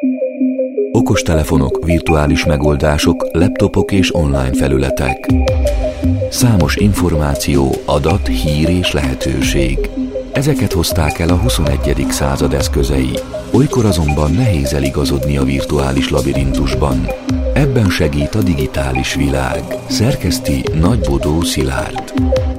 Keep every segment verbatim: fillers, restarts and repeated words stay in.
Okostelefonok, virtuális megoldások, laptopok és online felületek. Számos információ, adat, hír és lehetőség. Ezeket hozták el a huszonegyedik század eszközei. Olykor azonban nehéz eligazodni a virtuális labirintusban. Ebben segít a digitális világ. Szerkeszti Nagybodó Szilárd.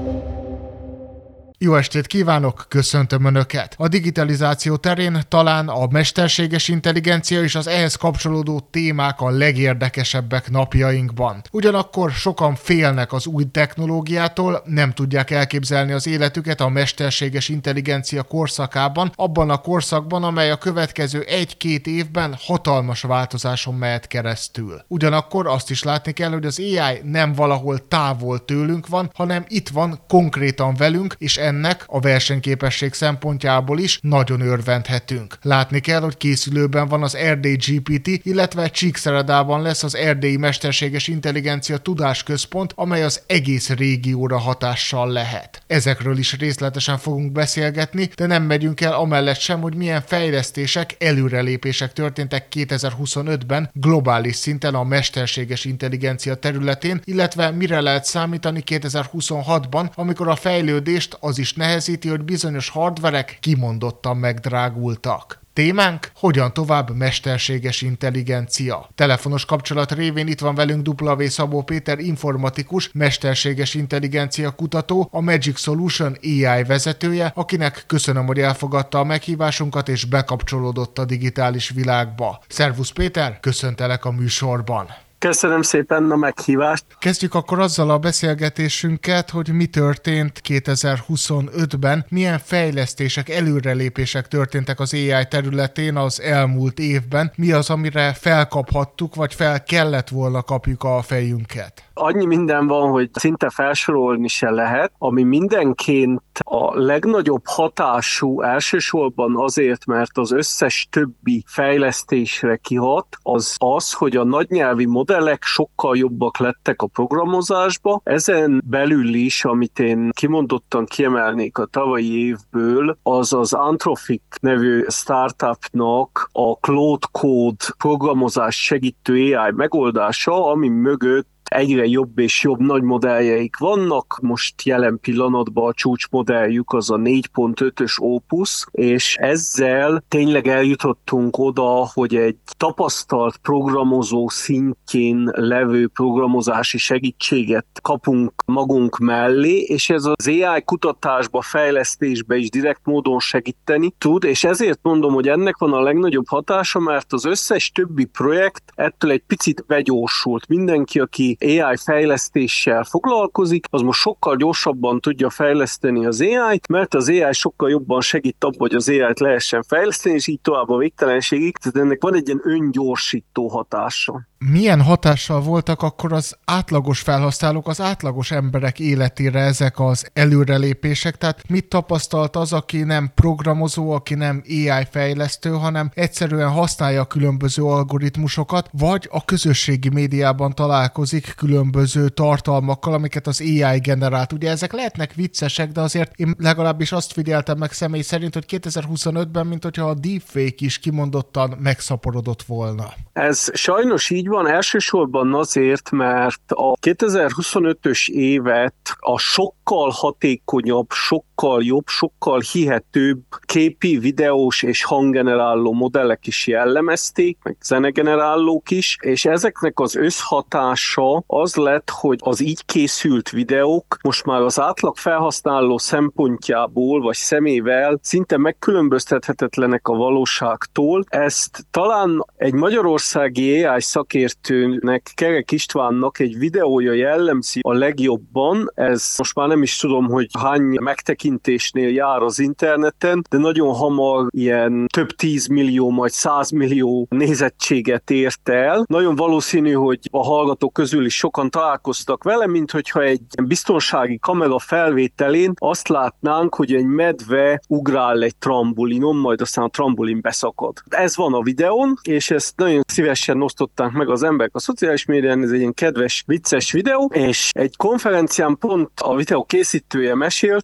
Jó estét kívánok, köszöntöm Önöket! A digitalizáció terén talán a mesterséges intelligencia és az ehhez kapcsolódó témák a legérdekesebbek napjainkban. Ugyanakkor sokan félnek az új technológiától, nem tudják elképzelni az életüket a mesterséges intelligencia korszakában, abban a korszakban, amely a következő egy-két évben hatalmas változáson mehet keresztül. Ugyanakkor azt is látni kell, hogy az á i nem valahol távol tőlünk van, hanem itt van konkrétan velünk, és ennek a versenyképesség szempontjából is nagyon örvendhetünk. Látni kell, hogy készülőben van az Erdély gé pé té, illetve Csíkszeredában lesz az Erdélyi Mesterséges Intelligencia Tudásközpont, amely az egész régióra hatással lehet. Ezekről is részletesen fogunk beszélgetni, de nem megyünk el amellett sem, hogy milyen fejlesztések, előrelépések történtek kétezer-huszonötben globális szinten a mesterséges intelligencia területén, illetve mire lehet számítani kétezer-huszonhatban, amikor a fejlődést az is nehezíti, hogy bizonyos hardverek kimondottan megdrágultak. Témánk: hogyan tovább mesterséges intelligencia. Telefonos kapcsolat révén itt van velünk W. Szabó Péter informatikus, mesterséges intelligencia kutató, a Magic Solution á i vezetője, akinek köszönöm, hogy elfogadta a meghívásunkat és bekapcsolódott a digitális világba. Szervusz Péter, köszöntelek a műsorban. Köszönöm szépen a meghívást. Kezdjük akkor azzal a beszélgetésünket, hogy mi történt kétezer-huszonötben, milyen fejlesztések, előrelépések történtek az á i területén az elmúlt évben, mi az, amire felkaphattuk, vagy fel kellett volna kapjuk a fejünket. Annyi minden van, hogy szinte felsorolni se lehet, ami mindenként a legnagyobb hatású elsősorban azért, mert az összes többi fejlesztésre kihat, az az, hogy a nagynyelvi modellek sokkal jobbak lettek a programozásba. Ezen belül is, amit én kimondottan kiemelnék a tavalyi évből, az az Anthropic nevű startupnak a Claude Code programozás segítő á i megoldása, ami mögött egyre jobb és jobb nagy modelljeik vannak. Most jelen pillanatban a csúcsmodelljük az a négy pont ötös Opus, és ezzel tényleg eljutottunk oda, hogy egy tapasztalt programozó szintjén levő programozási segítséget kapunk magunk mellé, és ez az á i kutatásba, fejlesztésbe is direkt módon segíteni tud, és ezért mondom, hogy ennek van a legnagyobb hatása, mert az összes többi projekt ettől egy picit begyorsult. Mindenki, aki á i fejlesztéssel foglalkozik, az most sokkal gyorsabban tudja fejleszteni az á i-t, mert az á i sokkal jobban segít abban, hogy az á i-t lehessen fejleszteni, és így tovább a végtelenségig. Tehát ennek van egy ilyen öngyorsító hatása. Milyen hatással voltak akkor az átlagos felhasználók, az átlagos emberek életére ezek az előrelépések? Tehát mit tapasztalt az, aki nem programozó, aki nem á i fejlesztő, hanem egyszerűen használja a különböző algoritmusokat, vagy a közösségi médiában találkozik különböző tartalmakkal, amiket az á i generált. Ugye ezek lehetnek viccesek, de azért én legalábbis azt figyeltem meg személy szerint, hogy kétezer-huszonötben, mint hogyha a deepfake is kimondottan megszaporodott volna. Ez sajnos így van, elsősorban azért, mert a kétezer-huszonötös évet a sokkal hatékonyabb, sokkal jobb, sokkal hihetőbb képi, videós és hanggeneráló modellek is jellemezték, meg zenegenerálók is, és ezeknek az összhatása az lett, hogy az így készült videók most már az átlag felhasználó szempontjából vagy szemével szinte megkülönböztethetetlenek a valóságtól. Ezt talán egy magyarországi á i szakértőnek, Kerek Istvánnak egy videója jellemzi a legjobban. Ez most már nem is tudom, hogy hány megtekintésnél jár az interneten, de nagyon hamar ilyen több tízmillió, majd százmillió nézettséget ért el. Nagyon valószínű, hogy a hallgatók közül is sokan találkoztak vele, mint hogyha egy biztonsági kamera felvételén azt látnánk, hogy egy medve ugrál egy trambulinon, majd aztán a trambulin beszakad. Ez van a videón, és ezt nagyon szívesen osztották meg az emberek a szociális médián, ez egy ilyen kedves, vicces videó, és egy konferencián pont a videó készítője mesélte,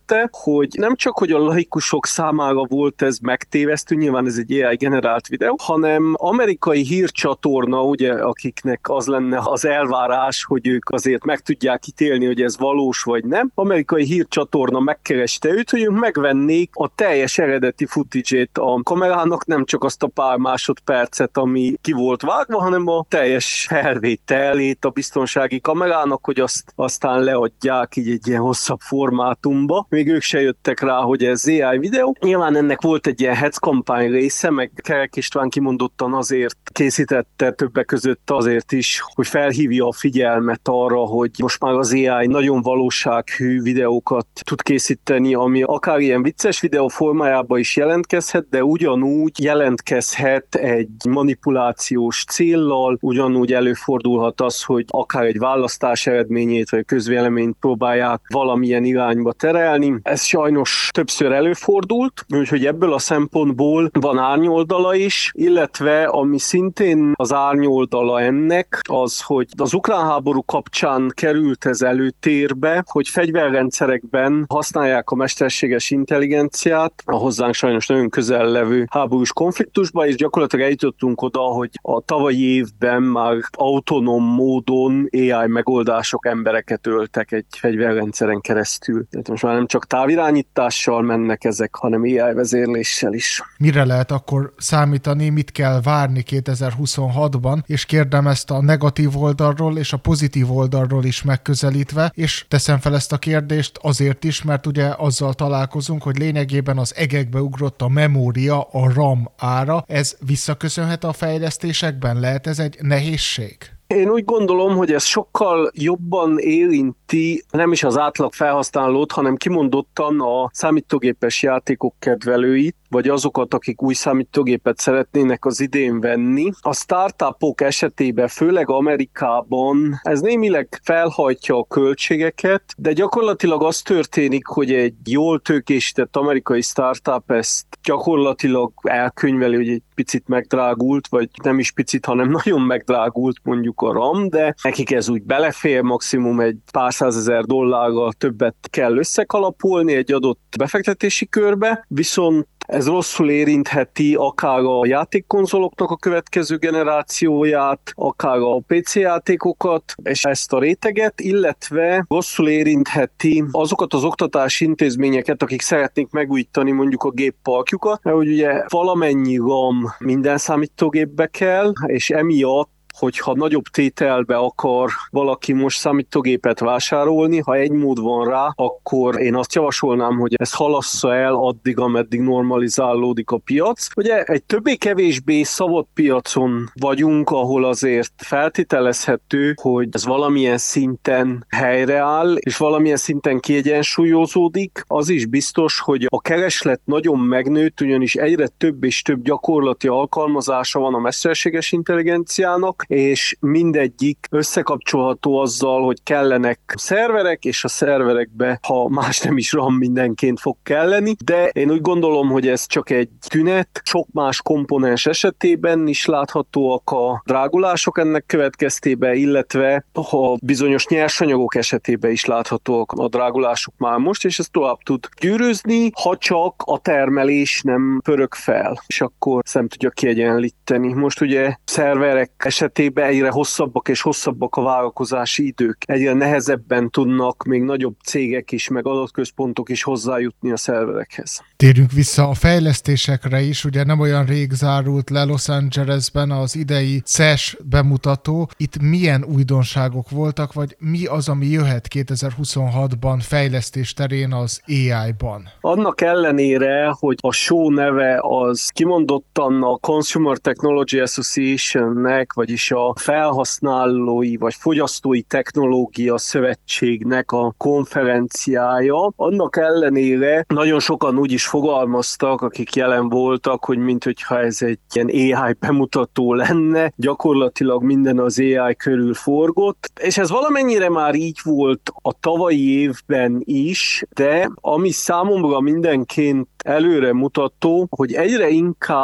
hogy nem csak, hogy a laikusok számára volt ez megtévesztő, nyilván ez egy á i generált videó, hanem amerikai hírcsatorna, ugye, akiknek az lenne az elvárás, hogy ők azért meg tudják ítélni, hogy ez valós vagy nem. Amerikai hírcsatorna megkereste őt, hogy ők megvennék a teljes eredeti footage-ét a kamerának, nem csak azt a pár másodpercet, ami ki volt vágva, hanem a teljes felvételét a biztonsági kamerának, hogy azt aztán leadják így egy ilyen hosszabb formátumba. Még ők se jöttek rá, hogy ez á i videó. Nyilván ennek volt egy ilyen hetz kampány része, meg Kerek István kimondottan azért készítette többek között azért is, hogy felhívja a figyelmet arra, hogy most már az á i nagyon valósághű videókat tud készíteni, ami akár ilyen vicces videó formájában is jelentkezhet, de ugyanúgy jelentkezhet egy manipulációs céllal, ugyanúgy előfordulhat az, hogy akár egy választás eredményét vagy közvéleményt próbálják valamilyen irányba terelni. Ez sajnos többször előfordult, úgyhogy ebből a szempontból van árnyoldala is, illetve ami szintén az árnyoldala ennek az, hogy az ukrán háború kapcsán került ez előtérbe, hogy fegyverrendszerekben használják a mesterséges intelligenciát a hozzánk sajnos nagyon közel levő háborús konfliktusba, és gyakorlatilag eljutottunk oda, hogy a tavalyi évben már autonóm módon á i megoldások embereket öltek egy fegyverrendszeren keresztül. Tehát most már nem csak távirányítással mennek ezek, hanem á i vezérléssel is. Mire lehet akkor számítani, mit kell várni kétezer-huszonhatban, és kérdem ezt a negatív oldalról és a pozitív oldalról is megközelítve, és teszem fel ezt a kérdést azért is, mert ugye azzal találkozunk, hogy lényegében az egekbe ugrott a memória, a RAM ára. Ez visszaköszönhet a fejlesztésekben? Lehet ez egy nehézség? Én úgy gondolom, hogy ez sokkal jobban érinti nem is az átlag felhasználót, hanem kimondottan a számítógépes játékok kedvelőit, vagy azokat, akik új számítógépet szeretnének az idén venni. A startupok esetében, főleg Amerikában ez némileg felhajtja a költségeket, de gyakorlatilag az történik, hogy egy jól tőkésített amerikai startup ezt gyakorlatilag elkönyveli, hogy egy picit megdrágult, vagy nem is picit, hanem nagyon megdrágult mondjuk a RAM, de nekik ez úgy belefér, maximum egy pár százezer dollárral többet kell összekalapolni egy adott befektetési körbe, viszont ez rosszul érintheti akár a játékkonzoloknak a következő generációját, akár a pé cé játékokat, és ezt a réteget, illetve rosszul érintheti azokat az oktatási intézményeket, akik szeretnék megújítani mondjuk a gépparkjukat, mert ugye valamennyi RAM minden számítógépbe kell, és emiatt hogyha nagyobb tételbe akar valaki most számítógépet vásárolni, ha egy mód van rá, akkor én azt javasolnám, hogy ezt halassza el addig, ameddig normalizálódik a piac. Ugye egy többé-kevésbé szabad piacon vagyunk, ahol azért feltételezhető, hogy ez valamilyen szinten helyreáll, és valamilyen szinten kiegyensúlyozódik. Az is biztos, hogy a kereslet nagyon megnőtt, ugyanis egyre több és több gyakorlati alkalmazása van a mesterséges intelligenciának, és mindegyik összekapcsolható azzal, hogy kellenek szerverek, és a szerverekbe, ha más nem is RAM, mindenként fog kelleni, de én úgy gondolom, hogy ez csak egy tünet, sok más komponens esetében is láthatóak a drágulások ennek következtében, illetve a bizonyos nyersanyagok esetében is láthatóak a drágulások már most, és ez tovább tud gyűrűzni, ha csak a termelés nem pörög fel, és akkor nem tudja kiegyenlíteni. Most ugye szerverek esetében egyre hosszabbak és hosszabbak a várakozási idők. Egyre nehezebben tudnak még nagyobb cégek is, meg adatközpontok is hozzájutni a szerverekhez. Térjünk vissza a fejlesztésekre is, ugye nem olyan rég zárult le Los Angelesben az idei cé e es bemutató. Itt milyen újdonságok voltak, vagy mi az, ami jöhet kétezer-huszonhatban fejlesztés terén az á i-ban? Annak ellenére, hogy a show neve az kimondottan a Consumer Technology Association-nek, vagyis a felhasználói vagy fogyasztói technológia szövetségnek a konferenciája. Annak ellenére nagyon sokan úgy is fogalmaztak, akik jelen voltak, hogy minthogyha ez egy ilyen á i bemutató lenne, gyakorlatilag minden az á i körül forgott, és ez valamennyire már így volt a tavalyi évben is, de ami számomra mindenként előremutató, hogy egyre inkább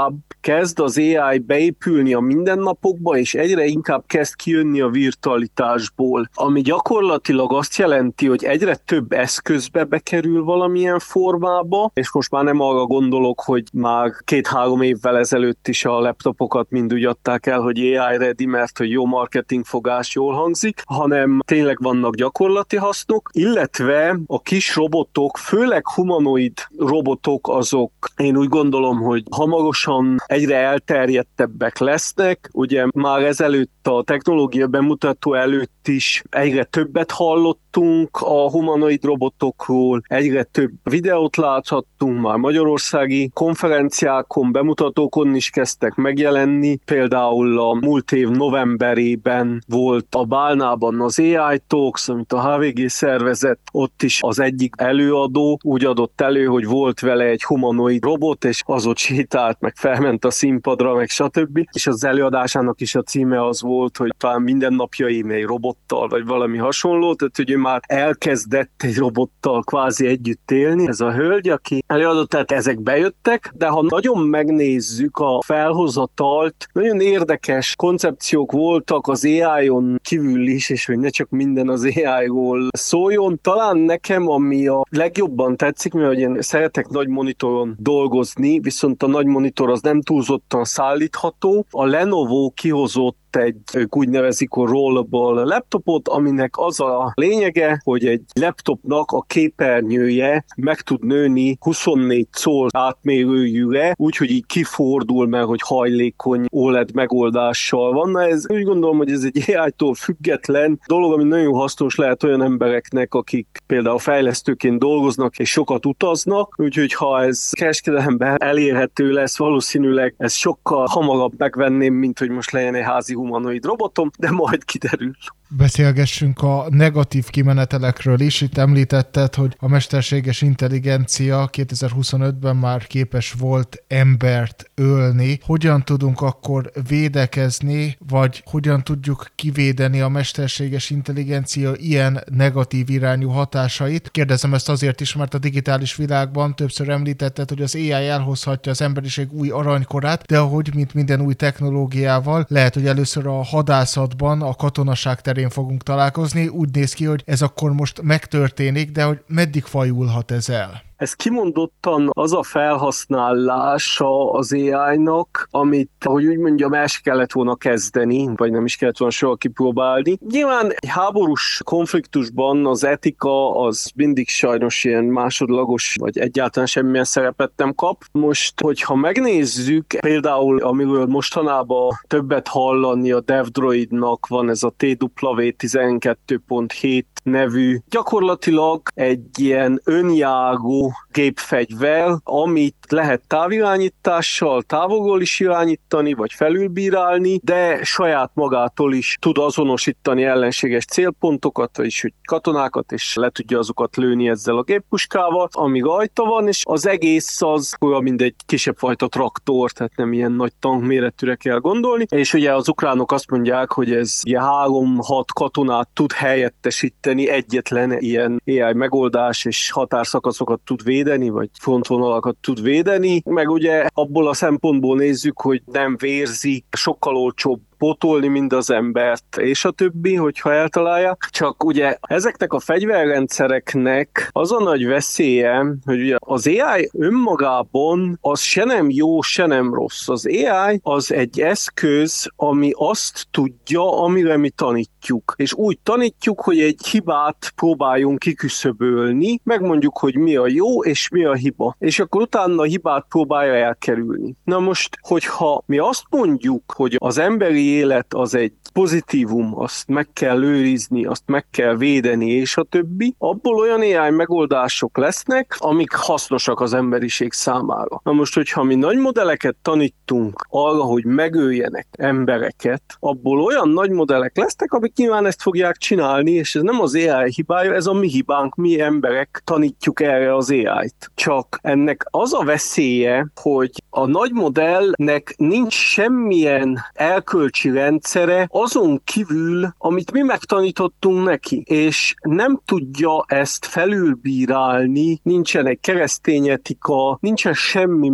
kezd az á i beépülni a mindennapokba, és egyre inkább kezd kijönni a virtualitásból, ami gyakorlatilag azt jelenti, hogy egyre több eszközbe bekerül valamilyen formába, és most már nem arra gondolok, hogy már két-három évvel ezelőtt is a laptopokat mind úgy adták el, hogy á i ready, mert hogy jó marketingfogás jól hangzik, hanem tényleg vannak gyakorlati hasznok, illetve a kis robotok, főleg humanoid robotok, azok én úgy gondolom, hogy hamarosan egyre elterjedtebbek lesznek. Ugye már ezelőtt a technológia bemutató előtt is egyre többet hallottunk a humanoid robotokról, egyre több videót láthattunk, már magyarországi konferenciákon, bemutatókon is kezdtek megjelenni. Például a múlt év novemberében volt a Bálnában az á i Talks, amit a há vé gé szervezett, ott is az egyik előadó úgy adott elő, hogy volt vele egy humanoid robot, és az ott sétált, meg felment a színpadra, meg stb. És az előadásának is a címe az volt, hogy talán mindennapjaim egy robottal, vagy valami hasonló, tehát hogy ő már elkezdett egy robottal kvázi együtt élni. Ez a hölgy, aki előadott, tehát ezek bejöttek, de ha nagyon megnézzük a felhozatalt, nagyon érdekes koncepciók voltak az á i-on kívül is, és hogy ne csak minden az á i-ról szóljon. Talán nekem, ami a legjobban tetszik, mert én szeretek nagy monitoron dolgozni, viszont a nagy monitor az nem túlzottan szállítható. A Lenovo kihozott egy, ők úgy nevezik a rollable laptopot, aminek az a lényege, hogy egy laptopnak a képernyője meg tud nőni huszonnégy col átmérőjűre, úgyhogy így kifordul, mert hogy hajlékony o el é dé megoldással van. Na ez úgy gondolom, hogy ez egy á i-tól független dolog, ami nagyon hasznos lehet olyan embereknek, akik például fejlesztőként dolgoznak és sokat utaznak, úgyhogy ha ez kereskedelemben elérhető lesz, valószínűleg ez sokkal hamarabb megvenném, mint hogy most legyen egy házi humanoid robotom, de majd kiderül. Beszélgessünk a negatív kimenetelekről is. Itt említetted, hogy a mesterséges intelligencia kétezer-huszonötben már képes volt embert ölni. Hogyan tudunk akkor védekezni, vagy hogyan tudjuk kivédeni a mesterséges intelligencia ilyen negatív irányú hatásait? Kérdezem ezt azért is, mert a digitális világban többször említetted, hogy az á i elhozhatja az emberiség új aranykorát, de ahogy mint minden új technológiával, lehet, hogy először a hadászatban, a katonaság terén fogunk találkozni. Úgy néz ki, hogy ez akkor most megtörténik, de hogy meddig fajulhat ez el? Ez kimondottan az a felhasználása az á i-nak, amit, ahogy úgy mondjam, el se kellett volna kezdeni, vagy nem is kellett volna soha kipróbálni. Nyilván egy háborús konfliktusban az etika az mindig sajnos ilyen másodlagos, vagy egyáltalán semmilyen szerepet nem kap. Most, hogyha megnézzük, például amiről mostanában többet hallani, a DevDroidnak van ez a té dupla vé tizenkettő pont hét nevű, gyakorlatilag egy ilyen önjáró gépfegyver, amit lehet távirányítással távolról is irányítani, vagy felülbírálni, de saját magától is tud azonosítani ellenséges célpontokat, vagyis hogy katonákat, és le tudja azokat lőni ezzel a géppuskával, ami rajta van, és az egész az olyan, mint egy kisebb fajta traktor, tehát nem ilyen nagy tank méretűre kell gondolni, és ugye az ukránok azt mondják, hogy ez ilyen három-hat katonát tud helyettesíteni, egyetlen ilyen á i megoldás, és határszakaszokat tud védeni, vagy frontvonalakat tud védeni, meg ugye abból a szempontból nézzük, hogy nem vérzi, sokkal olcsóbb pótolni, mint az embert, és a többi, hogyha eltalálják. Csak ugye ezeknek a fegyverrendszereknek az a nagy veszélye, hogy ugye az á i önmagában az se nem jó, se nem rossz. Az á i az egy eszköz, ami azt tudja, amire mi tanítjuk. És úgy tanítjuk, hogy egy hibát próbáljunk kiküszöbölni, megmondjuk, hogy mi a jó, és mi a hiba. És akkor utána a hibát próbálja elkerülni. Na most, hogyha mi azt mondjuk, hogy az emberi élet az egy pozitívum, azt meg kell őrizni, azt meg kell védeni, és a többi, abból olyan á i megoldások lesznek, amik hasznosak az emberiség számára. Na most, hogyha mi nagy modelleket tanítunk arra, hogy megöljenek embereket, abból olyan nagy modellek lesznek, amik nyilván ezt fogják csinálni, és ez nem az á i hibája, ez a mi hibánk, mi emberek tanítjuk erre az á i-t. Csak ennek az a veszélye, hogy a nagy modellnek nincs semmilyen elkölcsi rendszere azon kívül, amit mi megtanítottunk neki, és nem tudja ezt felülbírálni, nincsen egy keresztény etika, nincsen semmi mögött,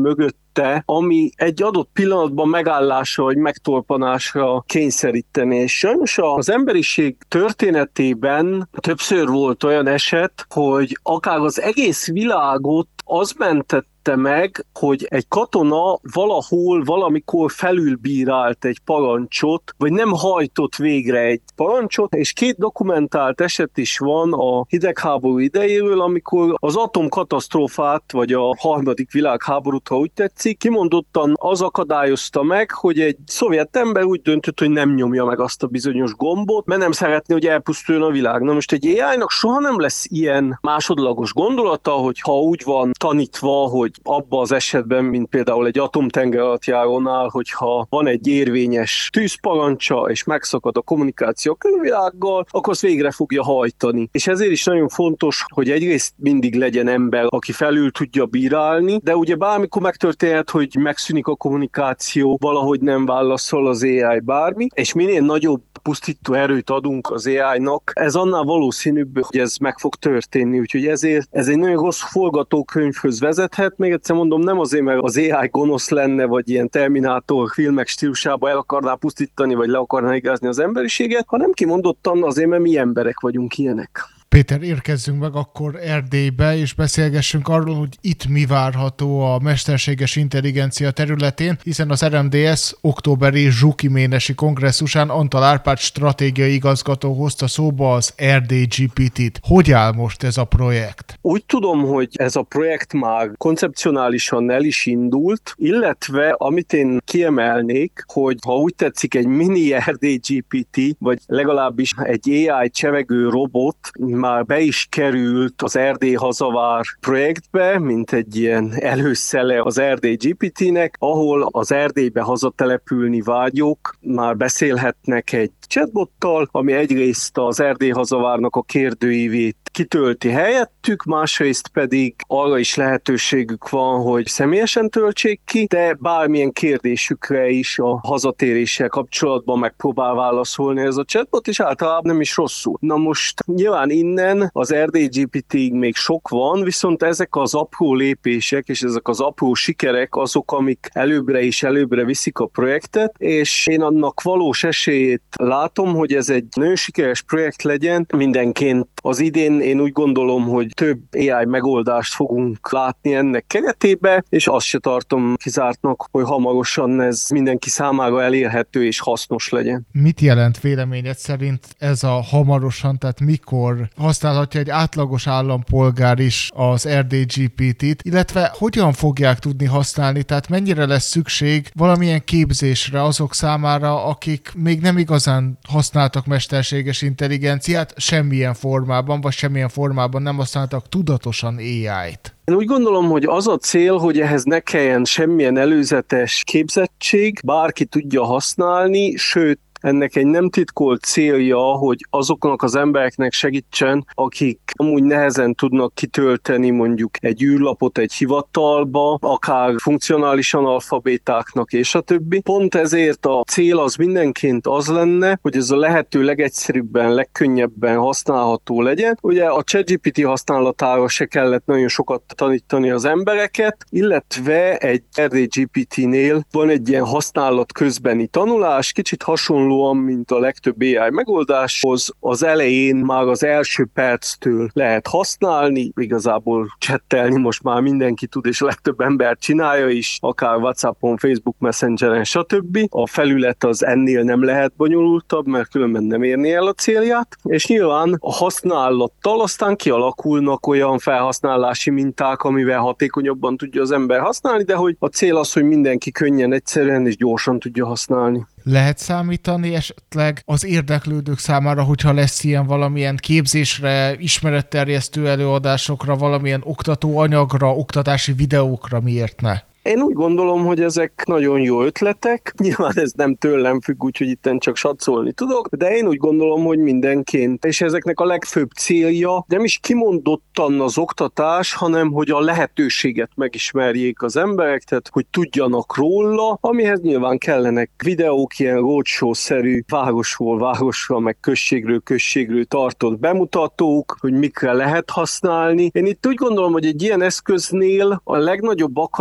előtte, ami egy adott pillanatban megállásra vagy megtorpanásra kényszeríteni. És sajnos az emberiség történetében többször volt olyan eset, hogy akár az egész világot az mentett meg, hogy egy katona valahol, valamikor felülbírált egy parancsot, vagy nem hajtott végre egy parancsot, és két dokumentált eset is van a hidegháború idejéről, amikor az atomkatasztrófát, vagy a harmadik világháborút, ha úgy tetszik, kimondottan az akadályozta meg, hogy egy szovjet ember úgy döntött, hogy nem nyomja meg azt a bizonyos gombot, mert nem szeretné, hogy elpusztuljon a világ. Na most egy á í-nak soha nem lesz ilyen másodlagos gondolata, hogy ha úgy van tanítva, hogy abban az esetben, mint például egy atomtengeralattjárónál, hogyha van egy érvényes tűzparancsa, és megszakad a kommunikáció a külvilággal, akkor azt végre fogja hajtani. És ezért is nagyon fontos, hogy egyrészt mindig legyen ember, aki felül tudja bírálni, de ugye bármikor megtörténhet, hogy megszűnik a kommunikáció, valahogy nem válaszol az á í bármi, és minél nagyobb pusztító erőt adunk az á í-nak, ez annál valószínűbb, hogy ez meg fog történni, úgyhogy ezért ez egy nagyon rossz forgatókönyvhöz vezethet. Még egyszer mondom, nem azért, mert az á í gonosz lenne, vagy ilyen Terminátor filmek stílusába el akarná pusztítani, vagy le akarná igázni az emberiséget, hanem kimondottan azért, mert mi emberek vagyunk ilyenek. Péter, érkezzünk meg akkor Erdélybe, és beszélgessünk arról, hogy itt mi várható a mesterséges intelligencia területén, hiszen az er em dé es októberi Zsukiménesi kongresszusán Antal Árpád stratégiai igazgató hozta szóba az Erdély gé pé té-t. Hogy áll most ez a projekt? Úgy tudom, hogy ez a projekt már koncepcionálisan el is indult, illetve amit én kiemelnék, hogy ha úgy tetszik, egy mini Erdély gé pé té, vagy legalábbis egy á í csevegő robot, már be is került az Erdély Hazavár projektbe, mint egy ilyen előszele az Erdély gé pé té-nek, ahol az Erdélybe hazatelepülni vágyók már beszélhetnek egy chatbottal, ami egyrészt az Erdély Hazavárnak a kérdőívét kitölti helyettük, másrészt pedig arra is lehetőségük van, hogy személyesen töltsék ki, de bármilyen kérdésükre is a hazatéréssel kapcsolatban megpróbál válaszolni ez a chatbot, és általában nem is rosszul. Na most nyilván innen az Erdély gé pé té-ig még sok van, viszont ezek az apró lépések és ezek az apró sikerek azok, amik előbbre és előbbre viszik a projektet, és én annak valós esélyét látom, hogy ez egy nagyon sikeres projekt legyen. Mindenként az idén én úgy gondolom, hogy több á í megoldást fogunk látni ennek keretébe, és azt se tartom kizártnak, hogy hamarosan ez mindenki számára elérhető és hasznos legyen. Mit jelent véleményed szerint ez a hamarosan, tehát mikor használhatja egy átlagos állampolgár is az Erdély gé pé té-t, illetve hogyan fogják tudni használni, tehát mennyire lesz szükség valamilyen képzésre azok számára, akik még nem igazán használtak mesterséges intelligenciát semmilyen formában, vagy semmilyen formában nem használtak tudatosan á í-t. Én úgy gondolom, hogy az a cél, hogy ehhez ne kelljen semmilyen előzetes képzettség, bárki tudja használni, sőt, ennek egy nem titkolt célja, hogy azoknak az embereknek segítsen, akik amúgy nehezen tudnak kitölteni mondjuk egy űrlapot egy hivatalba, akár funkcionális analfabétáknak és a többi. Pont ezért a cél az mindenként az lenne, hogy ez a lehető legegyszerűbben, legkönnyebben használható legyen. Ugye a ChatGPT használatára se kellett nagyon sokat tanítani az embereket, illetve egy Erdély gé pé té-nél van egy ilyen használat közbeni tanulás, kicsit hasonló mint a legtöbb á í megoldáshoz, az elején már az első perctől lehet használni, igazából chattelni most már mindenki tud, és a legtöbb ember csinálja is, akár WhatsAppon, Facebook Messengeren, stb. A felület az ennél nem lehet bonyolultabb, mert különben nem érni el a célját, és nyilván a használattal aztán kialakulnak olyan felhasználási minták, amivel hatékonyabban tudja az ember használni, de hogy a cél az, hogy mindenki könnyen, egyszerűen és gyorsan tudja használni. Lehet számítani esetleg az érdeklődők számára, hogyha lesz ilyen valamilyen képzésre, ismeretterjesztő előadásokra, valamilyen oktatóanyagra, oktatási videókra, miért ne? Én úgy gondolom, hogy ezek nagyon jó ötletek. Nyilván ez nem tőlem függ, úgyhogy itten csak satszolni tudok, de én úgy gondolom, hogy mindenként, és ezeknek a legfőbb célja nem is kimondottan az oktatás, hanem hogy a lehetőséget megismerjék az emberek, tehát hogy tudjanak róla, amihez nyilván kellenek videók, ilyen roadshow-szerű városról városra, meg községről községről tartott bemutatók, hogy mikre lehet használni. Én itt úgy gondolom, hogy egy ilyen eszköznél a legnagyobb akadály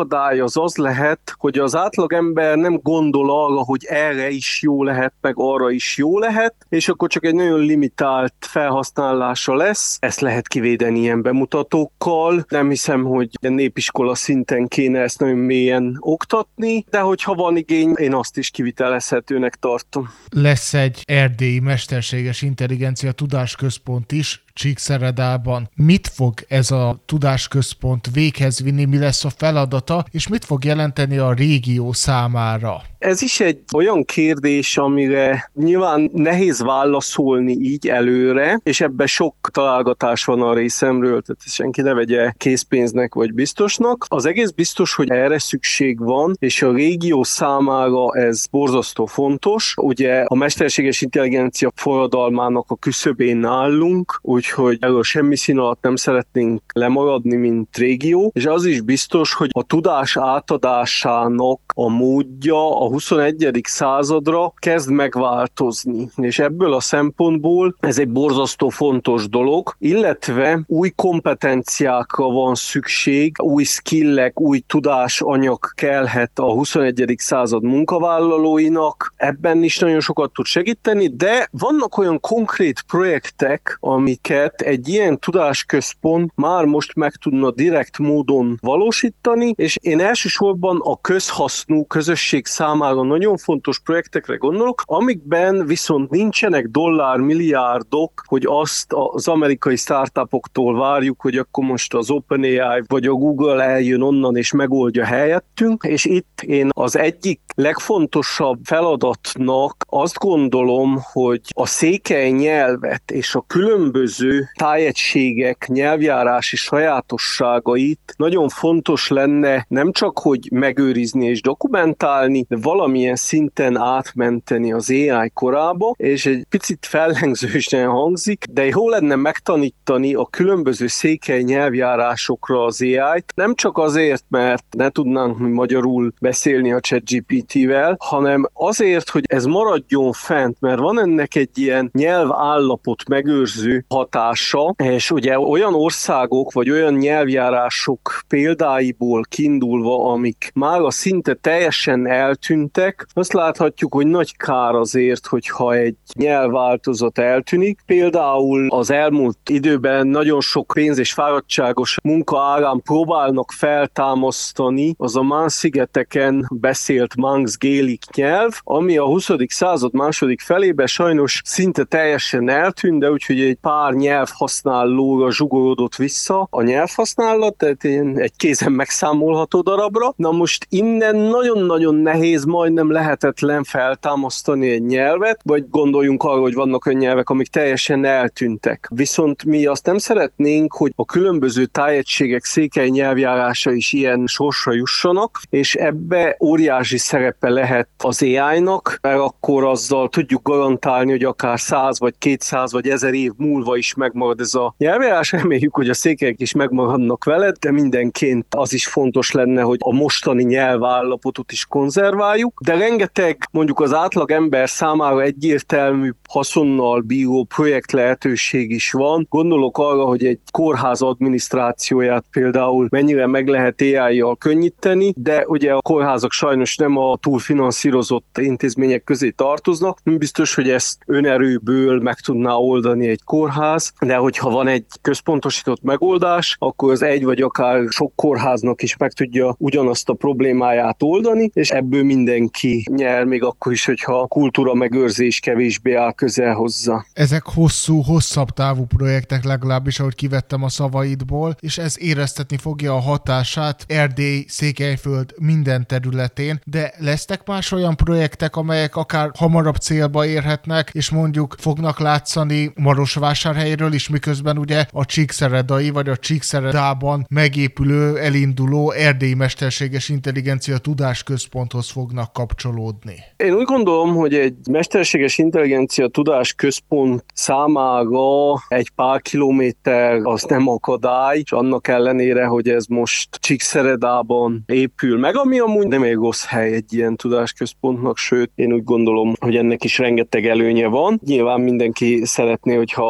az az lehet, hogy az átlagember nem gondol arra, hogy erre is jó lehet, meg arra is jó lehet, és akkor csak egy nagyon limitált felhasználása lesz. Ezt lehet kivédeni ilyen bemutatókkal. Nem hiszem, hogy népiskola szinten kéne ezt nagyon mélyen oktatni, de hogyha van igény, én azt is kivitelezhetőnek tartom. Lesz egy erdélyi mesterséges intelligencia tudásközpont is Csíkszeredában. Mit fog ez a tudásközpont véghez vinni, mi lesz a feladata, és mit fog jelenteni a régió számára? Ez is egy olyan kérdés, amire nyilván nehéz válaszolni így előre, és ebben sok találgatás van a részemről, tehát senki ne vegye készpénznek vagy biztosnak. Az egész biztos, hogy erre szükség van, és a régió számára ez borzasztó fontos. Ugye a mesterséges intelligencia forradalmának a küszöbén állunk, úgyhogy erről semmi szín alatt nem szeretnénk lemaradni, mint régió, és az is biztos, hogy a tudás átadásának a módja a huszonegyedik századra kezd megváltozni, és ebből a szempontból ez egy borzasztó fontos dolog, illetve új kompetenciákra van szükség, új skillek, új tudásanyag kellhet a huszonegyedik század munkavállalóinak, ebben is nagyon sokat tud segíteni, de vannak olyan konkrét projektek, amiket egy ilyen tudásközpont már most meg tudna direkt módon valósítani, és én elsősorban a közhasznú közösség számára nagyon fontos projektekre gondolok, amikben viszont nincsenek dollármilliárdok, hogy azt az amerikai startupoktól várjuk, hogy akkor most az OpenAI vagy a Google eljön onnan és megoldja helyettünk, és itt én az egyik legfontosabb feladatnak azt gondolom, hogy a székely nyelvet és a különböző tájegységek nyelvjárási sajátosságait nagyon fontos lenne nem csak, hogy megőrizni és dokumentálni, de valamilyen szinten átmenteni az á i korába, és egy picit fellengzősen hangzik, de jó lenne megtanítani a különböző székely nyelvjárásokra az á i-t, nem csak azért, mert ne tudnánk mi magyarul beszélni a ChatGPT-vel, hanem azért, hogy ez maradjon fent, mert van ennek egy ilyen nyelvállapot megőrző hatása, és ugye olyan országok, vagy olyan nyelvjárások példáiból kiindulva, amik már a szinte teljesen eltűntek, azt láthatjuk, hogy nagy kár azért, hogyha egy nyelvváltozat eltűnik. Például az elmúlt időben nagyon sok pénz és fáradtságos munka árán próbálnak feltámasztani az a Man-szigeteken beszélt Manx-gélik nyelv, ami a huszadik század második felében sajnos szinte teljesen eltűnt, de úgyhogy egy pár nyelvhasználóra zsugorodott vissza a nyelvhasználat, tehát egy kézen megszámolható darabra. Na most innen nagyon-nagyon nehéz, majdnem lehetetlen feltámasztani egy nyelvet, vagy gondoljunk arra, hogy vannak olyan nyelvek, amik teljesen eltűntek. Viszont mi azt nem szeretnénk, hogy a különböző tájegységek székely nyelvjárása is ilyen sorsra jussanak, és ebbe óriási szerepe lehet az á i-nak, mert akkor azzal tudjuk garantálni, hogy akár száz vagy kétszáz vagy ezer év múlva is megmarad ez a nyelvjárás. Reméljük, hogy a székelyek is megmaradnak veled, de mindenként az is fontos lenne, hogy a mostani nyelvállapotot is konzerváljuk, de rengeteg mondjuk az átlag ember számára egyértelmű haszonnal bíró projekt lehetőség is van. Gondolok arra, hogy egy kórház adminisztrációját például mennyire meg lehet á i-jal könnyíteni, de ugye a kórházak sajnos nem a túlfinanszírozott intézmények közé tartoznak. Nem biztos, hogy ezt önerőből meg tudná oldani egy kórház, de hogyha van egy központosított megoldás, akkor az egy vagy akár sok kórháznak is meg tudja ugyanazt a problémáját oldani, és ebből mindenki nyer, még akkor is, hogyha a kultúra megőrzés kevésbé áll közel hozzá. Ezek hosszú, hosszabb távú projektek, legalábbis, ahogy kivettem a szavaidból, és ez éreztetni fogja a hatását Erdély, Székelyföld minden területén, de lesznek más olyan projektek, amelyek akár hamarabb célba érhetnek, és mondjuk fognak látszani Marosvásárhelyről is, miközben ugye a csíkszeredai vagy a Csíkszeredában megépülő, elinduló erdélyi mesterséges intelligencia tudásközponthoz fognak kapcsolódni. Én úgy gondolom, hogy egy mesterséges intelligencia tudásközpont számára egy pár kilométer az nem akadály, és annak ellenére, hogy ez most Csíkszeredában épül meg, ami amúgy nem egy rossz hely egy ilyen tudásközpontnak, sőt, én úgy gondolom, hogy ennek is rengeteg előnye van. Nyilván mindenki szeretné, hogyha a saját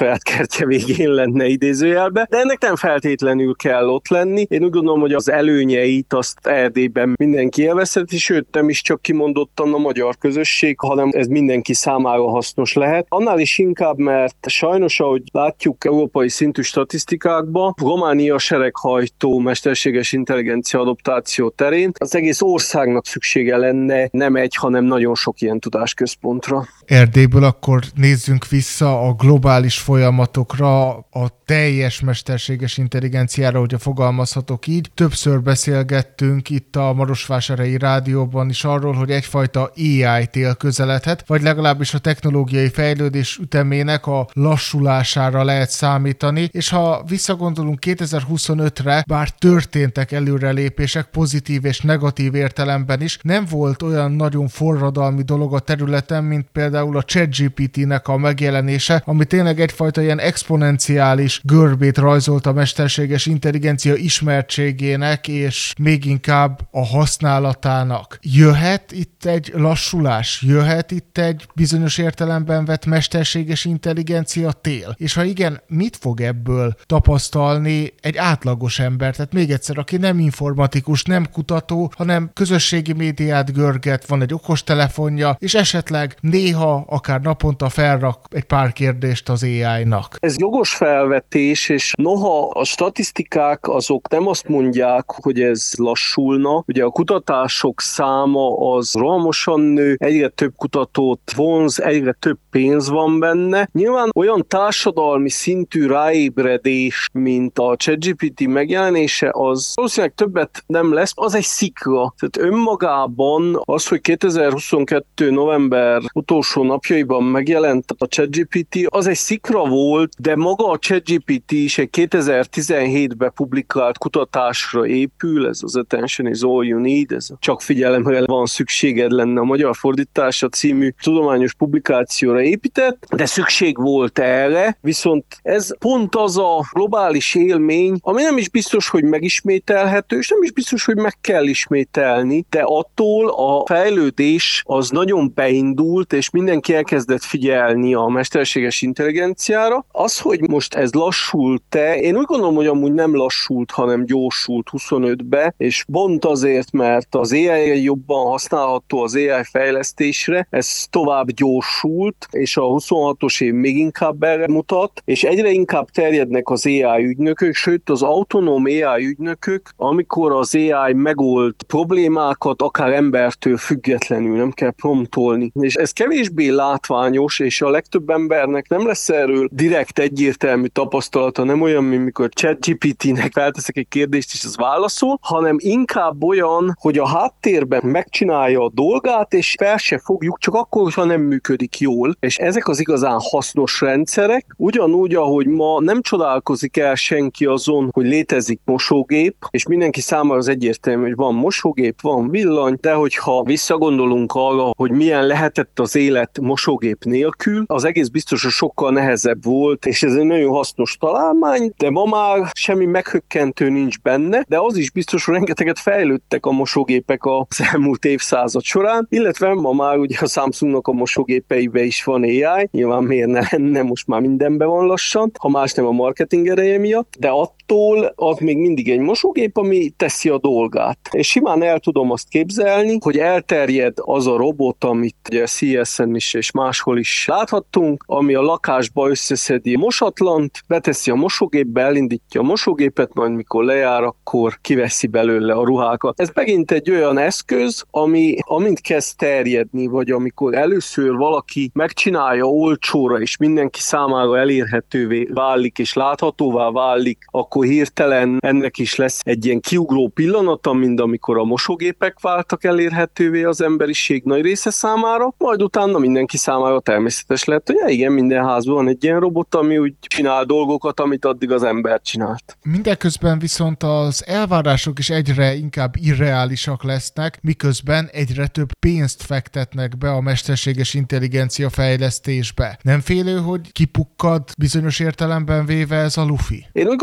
saját kertje végén lenne idézőjelbe, de ennek nem feltétlenül kell ott lenni. Én úgy gondolom, hogy az előnyeit azt Erdélyben mindenki élvezheti, sőt nem is csak kimondottan a magyar közösség, hanem ez mindenki számára hasznos lehet. Annál is inkább, mert sajnos, ahogy látjuk európai szintű statisztikákban, Románia sereghajtó mesterséges intelligencia adoptáció terén az egész országnak szüksége lenne nem egy, hanem nagyon sok ilyen tudásközpontra. Erdélyből akkor nézzünk vissza a globális folyamatokra, a teljes mesterséges intelligenciára, hogyha fogalmazhatok így. Többször beszélgettünk itt a Marosvásárhelyi Rádióban is arról, hogy egyfajta á i tél közeledhet, vagy legalábbis a technológiai fejlődés ütemének a lassulására lehet számítani, és ha visszagondolunk kétezer-huszonötre, bár történtek előrelépések pozitív és negatív értelemben is, nem volt olyan nagyon forradalmi dolog a területen, mint például a ChatGPT-nek a megjelenése, ami tényleg egyfajta ilyen exponenciális görbét rajzolt a mesterséges intelligencia ismertségének, és még inkább a használatának. Jöhet itt egy lassulás? Jöhet itt egy bizonyos értelemben vett mesterséges intelligencia tél? És ha igen, mit fog ebből tapasztalni egy átlagos ember? Tehát még egyszer, aki nem informatikus, nem kutató, hanem közösségi médiát görget, van egy okostelefonja, és esetleg néha, akár naponta felrak egy pár kérdést az á i-nak. Ez jogos felvetés, és noha a statisztikák azok nem azt mondják, hogy ez lassulna, ugye a kutatások száma az rohamosan nő, egyre több kutatót vonz, egyre több pénz van benne. Nyilván olyan társadalmi szintű ráébredés, mint a ChatGPT megjelenése, az valószínűleg többet nem lesz, az egy szikra. Tehát önmagában az, hogy kétezer-huszonkettő november utolsó napjaiban megjelent a ChatGPT, az egy szikra volt, de maga a ChatGPT is egy kétezer-tizenhétben publikált kutatásra épül, ez az Attention is all you need, ez csak figyelemre van szükséged lenne a magyar fordítása című tudományos publikációra épített, de szükség volt erre, viszont ez pont az a globális élmény, ami nem is biztos, hogy megismételhető, és nem is biztos, hogy meg kell ismételni, de attól a fejlődés az nagyon beindult, és mindenki elkezdett figyelni a mesterséges intelligenciára. Az, hogy most ez lassult-e, én úgy gondolom, hogy amúgy nem lassult, hanem gyorsult huszonötbe, és pont azért, mert az á i jobban használható az á i fejlesztésre, ez tovább gyorsult, és a huszonhatos év még inkább erre mutat, és egyre inkább terjednek az á i ügynökök, sőt az autonóm á i ügynökök, amikor az á i megold problémákat, akár embertől függetlenül, nem kell promptolni. És ez kevésbé látványos, és a legtöbb embernek nem lesz erről direkt egyértelmű tapasztalata, nem olyan, mint mikor ChatGPT-nek felteszek egy kérdést, és az válaszol, hanem inkább olyan, hogy a háttérben megcsinálja a dolgát, és fel se fogjuk, csak akkor, ha nem működik jól. És ezek az igazán hasznos rendszerek, ugyanúgy, ahogy ma nem csodálkozik el senki azon, hogy létezik mosógép, és mindenki számára az egyértelmű, hogy van mosógép, van villany, de hogyha visszagondolunk arra, hogy milyen lehetett az élet mosógép nélkül, az egész biztos, hogy sokkal nehezebb volt, és ez egy nagyon hasznos találmány, de ma már semmi meghökkentő nincs benne, de az is biztos, hogy rengeteget fejlődtek a mosógépek az elmúlt évszázad során, illetve ma már ugye a Samsungnak a mosógépeibe is van á i, nyilván miért ne lenne, most már mindenben van lassan, ha más nem a marketing ereje miatt, de attól az még mindig egy mosógép, ami teszi a dolgát. És simán el tudom azt képzelni, hogy elterjed az a robot, amit ugye cé es en is és máshol is láthattunk, ami a lakásba összeszedi a mosatlant, beteszi a mosógépbe, elindítja a mosógépet, majd mikor lejár, akkor kiveszi belőle a ruhákat. Ez megint egy olyan eszköz, ami amint kezd terjedni, vagy amikor először valaki megcsinálja olcsóra, és mindenki számára elérhetővé válik, és láthatóvá válik, akkor hirtelen ennek is lesz egy ilyen kiugró pillanata, mint amikor a mosógépek váltak elérhetővé az emberiség nagy része számára, majd utána mindenki számára természetes lett, hogy igen, minden házban van egy ilyen robot, ami úgy csinál dolgokat, amit addig az ember csinált. Mindeközben viszont az elvárások is egyre inkább irreálisak lesznek, miközben egyre több pénzt fektetnek be a mesterséges intelligencia fejlesztésbe. Nem félő, hogy kipukkad bizonyos értelemben véve ez a lufi? Én úgy gondolom,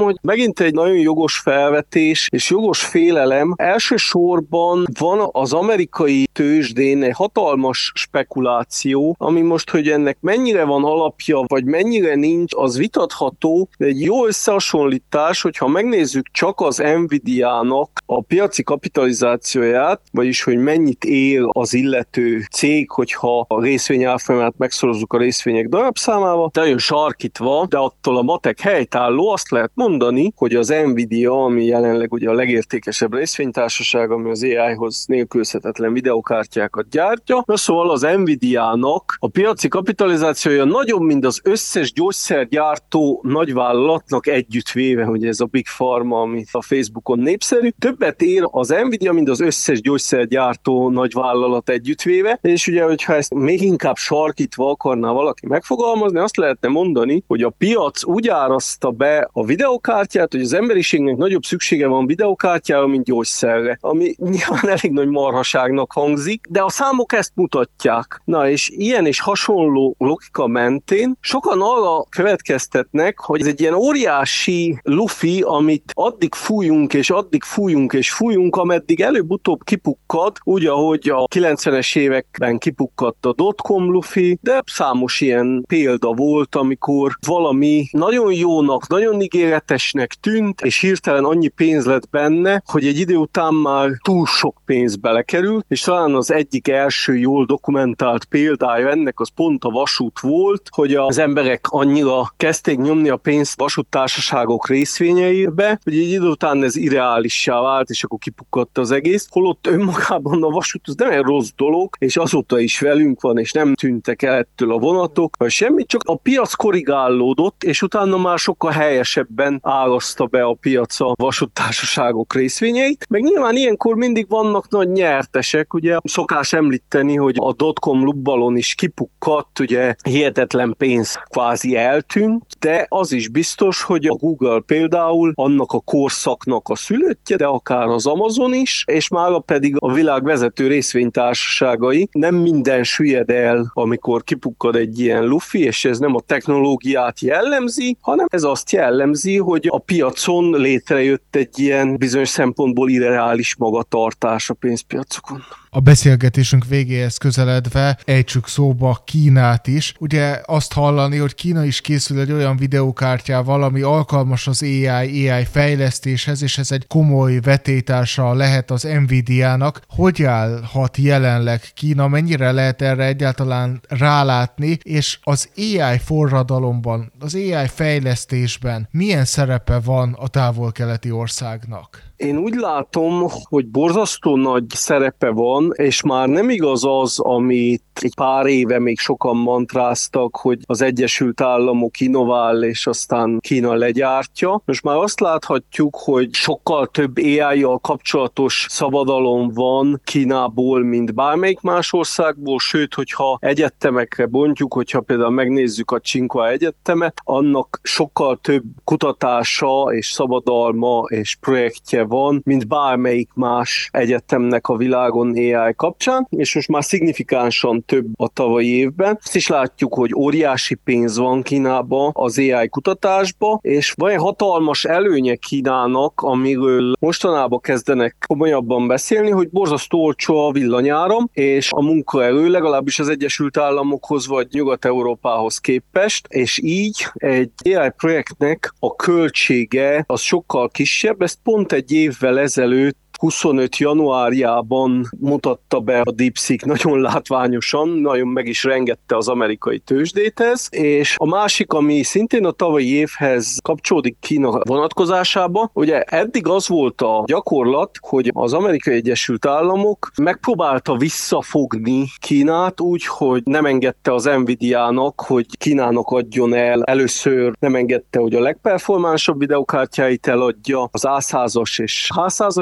hogy megint egy nagyon jogos felvetés és jogos félelem. Elsősorban van az amerikai tőzsdén egy hatalmas spekuláció, ami most, hogy ennek mennyire van alapja, vagy mennyire nincs, az vitatható, de egy jó összehasonlítás, hogyha megnézzük csak az Nvidia-nak a piaci kapitalizációját, vagyis hogy mennyit ér az illető cég, hogyha a részvény árfolyamát megszorozzuk a részvények darabszámával, nagyon sarkítva, de attól a matek helytálló, azt lehet mondani, hogy az Nvidia, ami jelenleg ugye a legértékesebb részvénytársaság, ami az á i-hoz nélkülözhetetlen videokártyákat gyártja, na szóval az Nvidia-nak a piaci kapitalizációja nagyobb, mint az összes gyógyszergyártó nagyvállalatnak együttvéve, hogy ez a Big Pharma, ami a Facebookon népszerű, többet ér az Nvidia, mint az összes gyógyszergyártó nagyvállalat együttvéve, és ugye, hogyha ezt még inkább sarkítva akarná valaki megfogalmazni, azt lehetne mondani, hogy a piac úgy árazta be a videokártyát, hogy az emberiségnek nagyobb szüksége van videokártyára, mint gyógyszerre, ami nyilván elég nagy marhaságnak hangzik, de a számok ezt mutatják. Na és ilyen és hasonló logika mentén sokan arra következtetnek, hogy ez egy ilyen óriási lufi, amit addig fújunk és addig fújunk és fújunk, ameddig előbb-utóbb kipukkad, úgy, ahogy a kilencvenes években kipukkadt a dotcom lufi, de számos ilyen példa volt, amikor valami nagyon jónak, nagyon ígéretesnek tűnt, és hirtelen annyi pénz lett benne, hogy egy idő után már túl sok pénz belekerült, és talán az egyik első jól dokumentált példája ennek az pont a vasút volt, hogy az emberek annyira kezdték nyomni a pénzt vasúttársaságok részvényeibe, hogy egy idő után ez irreálissá vált, és akkor kipukkadt az egész, holott önmagában a vasút az nem egy rossz dolog, és azóta is velünk van, és nem tűntek el ettől a vonatok, vagy semmi, csak a piac korrigálódott, és utána már sokkal helyesebben árazta be a piac a vasúttársaságok részvényeit, meg nyilván ilyenkor mindig vannak nagy nyertesek, ugye szokás említeni, hogy a dotcom lubbalon is kipukkadt, ugye hihetetlen pénz kvázi eltűnt, de az is biztos, hogy a Google például annak a korszaknak a szülöttje, de akár az Amazon is, és mára pedig a világ vezető részvénytársaságai. Nem minden süllyed el, amikor kipukkad egy ilyen lufi, és ez nem a technológiát jellemzi, hanem ez azt jellemzi, hogy a piacon létrejött egy ilyen bizonyos szempontból irreális magatartás a pénzpiacokon. A beszélgetésünk végéhez közeledve ejtsük szóba Kínát is. Ugye azt hallani, hogy Kína is készül egy olyan videokártyával, ami alkalmas az á i, á i fejlesztéshez, és ez egy komoly vetélytársa lehet az Nvidia-nak. Hogy állhat jelenleg Kína, mennyire lehet erre egyáltalán rálátni, és az á i forradalomban, az á i fejlesztésben milyen szerepe van a távol-keleti országnak? Én úgy látom, hogy borzasztó nagy szerepe van, és már nem igaz az, amit egy pár éve még sokan mantráztak, hogy az Egyesült Államok innovál, és aztán Kína legyártja. Most már azt láthatjuk, hogy sokkal több á i-jal kapcsolatos szabadalom van Kínából, mint bármelyik más országból, sőt, hogyha egyetemekre bontjuk, hogyha például megnézzük a Tsinghua Egyetemet, annak sokkal több kutatása és szabadalma és projektje van, mint bármelyik más egyetemnek a világon á i kapcsán, és most már szignifikánsan több a tavalyi évben. Azt is látjuk, hogy óriási pénz van Kínába az á i kutatásba, és van egy hatalmas előnye Kínának, amiről mostanában kezdenek komolyabban beszélni, hogy borzasztó olcsó a villanyáram, és a munkaerő legalábbis az Egyesült Államokhoz vagy Nyugat-Európához képest, és így egy á i projektnek a költsége az sokkal kisebb. Ezt pont egy évvel ezelőtt huszonöt januárjában mutatta be a DeepSeek nagyon látványosan, nagyon meg is rengette az amerikai tőzsdéthez, és a másik, ami szintén a tavalyi évhez kapcsolódik Kína vonatkozásába, ugye eddig az volt a gyakorlat, hogy az Amerikai Egyesült Államok megpróbálta visszafogni Kínát úgy, hogy nem engedte az Nvidia-nak, hogy Kínának adjon el. Először nem engedte, hogy a legperformánsabb videokártyáit eladja, az á százas és há százas szériát,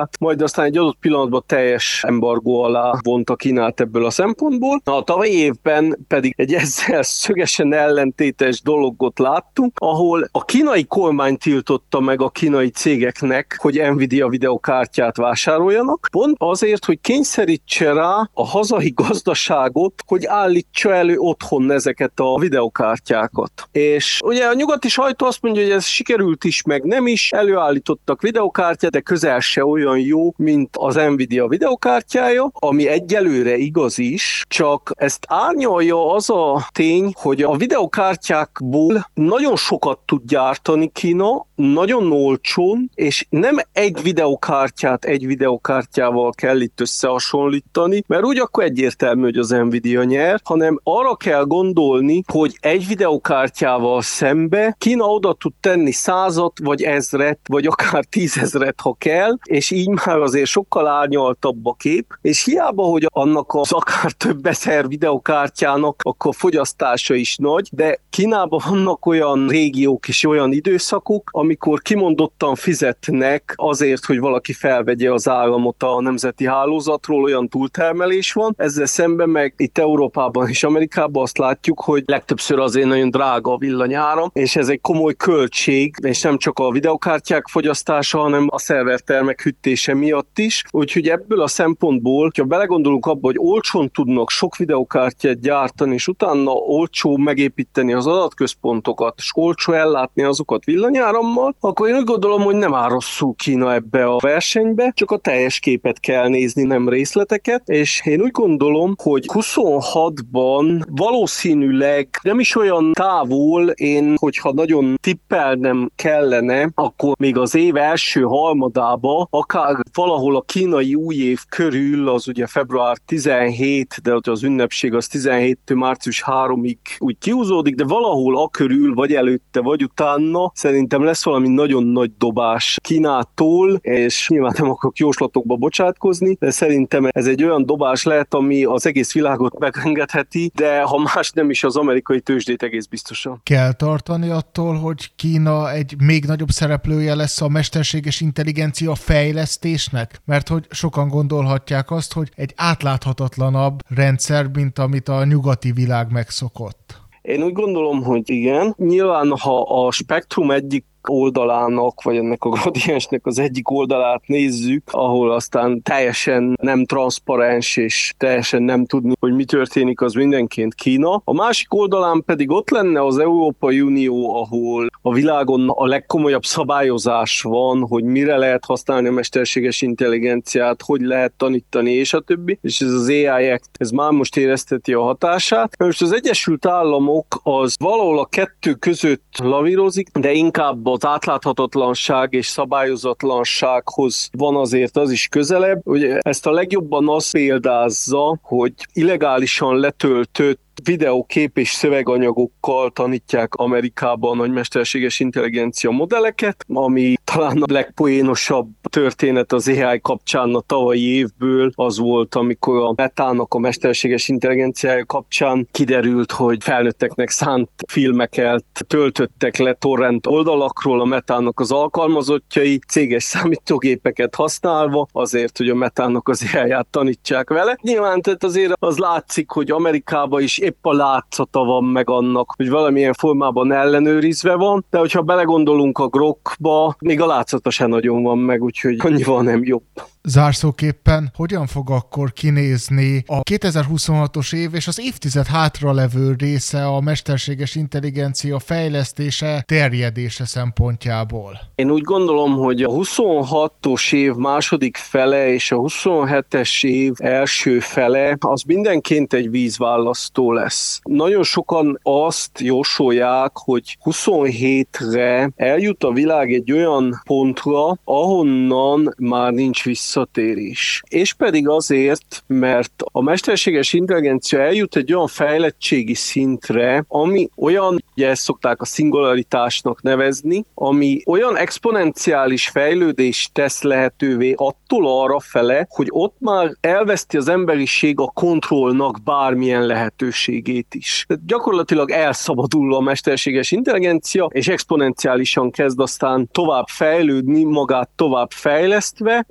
videokártyát, majd aztán egy adott pillanatban teljes embargó alá vonta Kínát ebből a szempontból. A tavalyi évben pedig egy ezzel szögesen ellentétes dologot láttunk, ahol a kínai kormány tiltotta meg a kínai cégeknek, hogy Nvidia videokártyát vásároljanak, pont azért, hogy kényszerítse rá a hazai gazdaságot, hogy állítsa elő otthon ezeket a videokártyákat. És ugye a nyugati sajtó azt mondja, hogy ez sikerült is, meg nem is, előállítottak videokártyát, de közel se olyan jó, mint az Nvidia videokártyája, ami egyelőre igaz is, csak ezt árnyalja az a tény, hogy a videokártyákból nagyon sokat tud gyártani Kína, nagyon olcsón, és nem egy videokártyát egy videokártyával kell itt összehasonlítani, mert úgy akkor egyértelmű, hogy az Nvidia nyer, hanem arra kell gondolni, hogy egy videokártyával szembe Kína oda tud tenni százat, vagy ezret, vagy akár tízezret, ha kell, és így már azért sokkal árnyaltabb a kép, és hiába, hogy annak az akár több ezer videokártyának akkor fogyasztása is nagy, de Kínában vannak olyan régiók és olyan időszakok, amikor kimondottan fizetnek azért, hogy valaki felvegye az államot a nemzeti hálózatról, olyan túltermelés van. Ezzel szemben meg itt Európában és Amerikában azt látjuk, hogy legtöbbször azért nagyon drága a villanyáram, és ez egy komoly költség, és nem csak a videokártyák fogyasztása, hanem a szervertermek hűtése miatt is. Úgyhogy ebből a szempontból, ha belegondolunk abba, hogy olcsón tudnak sok videokártyát gyártani, és utána olcsó megépíteni az adatközpontokat, és olcsó ellátni azokat villanyárammal, akkor én úgy gondolom, hogy nem áll rosszul Kína ebbe a versenybe, csak a teljes képet kell nézni, nem részleteket, és én úgy gondolom, hogy huszonhatban valószínűleg nem is olyan távol, én, hogyha nagyon tippelnem kellene, akkor még az év első harmadába, akár valahol a kínai új év körül, az ugye február tizenhét, de az ünnepség az tizenhéttől március harmadikáig úgy kiúzódik, de valahol a körül, vagy előtte, vagy utána szerintem lesz valami nagyon nagy dobás Kínától, és nyilván nem akarok jóslatokba bocsátkozni, de szerintem ez egy olyan dobás lehet, ami az egész világot megengedheti, de ha más nem is, az amerikai tőzsdét egész biztosan. Kell tartani attól, hogy Kína egy még nagyobb szereplője lesz a mesterséges intelligencia fejlesztésnek? Mert hogy sokan gondolhatják azt, hogy egy átláthatatlanabb rendszer, mint amit a nyugati világ megszokott. Én úgy gondolom, hogy igen. Nyilván, ha a spektrum egyik oldalának, vagy ennek a gradiensnek az egyik oldalát nézzük, ahol aztán teljesen nem transzparens, és teljesen nem tudni, hogy mi történik, az mindenként Kína. A másik oldalán pedig ott lenne az Európai Unió, ahol a világon a legkomolyabb szabályozás van, hogy mire lehet használni a mesterséges intelligenciát, hogy lehet tanítani, és a többi. És ez az á i Act, ez már most érezteti a hatását. Most az Egyesült Államok az valahol a kettő között lavírozik, de inkább az átláthatatlanság és szabályozatlansághoz van azért az is közelebb. Ugye ezt a legjobban az példázza, hogy illegálisan letöltött videókép és szöveganyagokkal tanítják Amerikában a mesterséges intelligencia modelleket, ami talán a legpoénosabb történet az á i kapcsán a tavalyi évből az volt, amikor a Metának a mesterséges intelligenciája kapcsán kiderült, hogy felnőtteknek szánt filmeket töltöttek le torrent oldalakról a Metának az alkalmazottjai, céges számítógépeket használva, azért, hogy a Metának az á i-ját tanítsák vele. Nyilván tehát azért az látszik, hogy Amerikában is épp a látszata van meg annak, hogy valamilyen formában ellenőrizve van, de hogyha belegondolunk a grokba, még a látszata se nagyon van meg, úgyhogy annyival nem jobb. Zárszóképpen hogyan fog akkor kinézni a kétezer-huszonhatos év és az évtized hátralevő része a mesterséges intelligencia fejlesztése, terjedése szempontjából? Én úgy gondolom, hogy a huszonhatos év második fele és a huszonhetes év első fele az mindenként egy vízválasztó lesz. Nagyon sokan azt jósolják, hogy huszonhétre eljut a világ egy olyan pontra, ahonnan már nincs visszatérés. És pedig azért, mert a mesterséges intelligencia eljut egy olyan fejlettségi szintre, ami olyan, ugye ezt szokták a szingularitásnak nevezni, ami olyan exponenciális fejlődést tesz lehetővé attól arra fele, hogy ott már elveszti az emberiség a kontrollnak bármilyen lehetőségét is. Tehát gyakorlatilag elszabadul a mesterséges intelligencia, és exponenciálisan kezd aztán tovább fejlődni, magát tovább fejlesztve, és ezt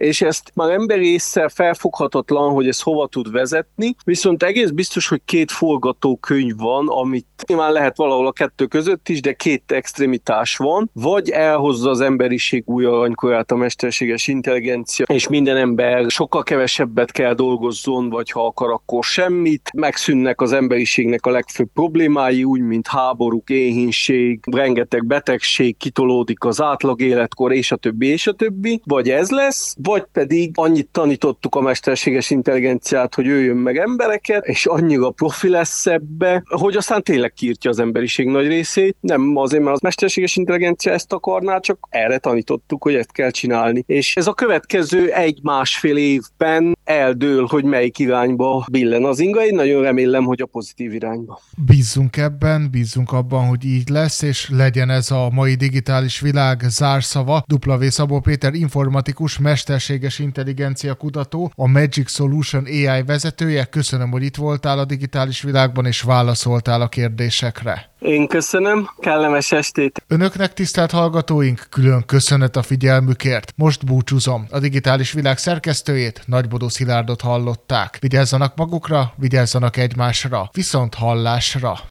már emberi ésszel felfoghatatlan, hogy ez hova tud vezetni, viszont egész biztos, hogy két forgatókönyv van, amit nyilván lehet valahol a kettő között is, de két extremitás van, vagy elhozza az emberiség új aranykorát a mesterséges intelligencia, és minden ember sokkal kevesebbet kell dolgozzon, vagy ha akar, akkor semmit, megszűnnek az emberiségnek a legfőbb problémái, úgy, mint háborúk, éhínség, rengeteg betegség, kitolódik az átlag életkor, és a többi, és a többi, vagy ez lesz, vagy pedig annyit tanítottuk a mesterséges intelligenciát, hogy öljön meg embereket, és annyira profi lesz ebbe, hogy aztán tényleg kiírtja az emberiség nagy részét. Nem azért, mert az mesterséges intelligencia ezt akarná, csak erre tanítottuk, hogy ezt kell csinálni. És ez a következő egy-másfél évben eldől, hogy melyik irányba billen az inga. Én nagyon remélem, hogy a pozitív irányba. Bízzunk ebben, bízzunk abban, hogy így lesz, és legyen ez a mai digitális világ zárszava. W. Szabó Péter informatikus, mesterséges intelligencia kutató, a Magic Solution á i vezetője. Köszönöm, hogy itt voltál a digitális világban, és válaszoltál a kérdésekre. Én köszönöm, kellemes estét! Önöknek, tisztelt hallgatóink, külön köszönet a figyelmükért. Most búcsúzom. A digitális világ szerkesztőjét, Nagybodó Szilárdot hallották. Vigyázzanak magukra, vigyázzanak egymásra. Viszont hallásra!